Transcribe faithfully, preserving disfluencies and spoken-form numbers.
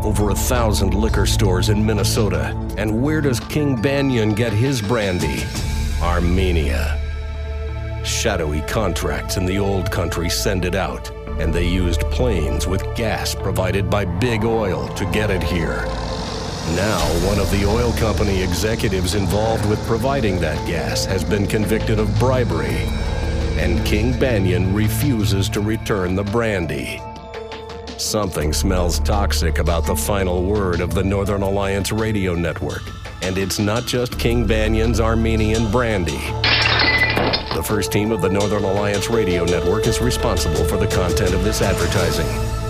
over a thousand liquor stores in Minnesota. And where does King Banyan get his brandy? Armenia. Shadowy contracts in the old country send it out, and they used planes with gas provided by Big Oil to get it here. Now, one of the oil company executives involved with providing that gas has been convicted of bribery, and King Banyan refuses to return the brandy. Something smells toxic about the final word of the Northern Alliance Radio Network, and it's not just King Banyan's Armenian brandy. The first team of the Northern Alliance Radio Network is responsible for the content of this advertising.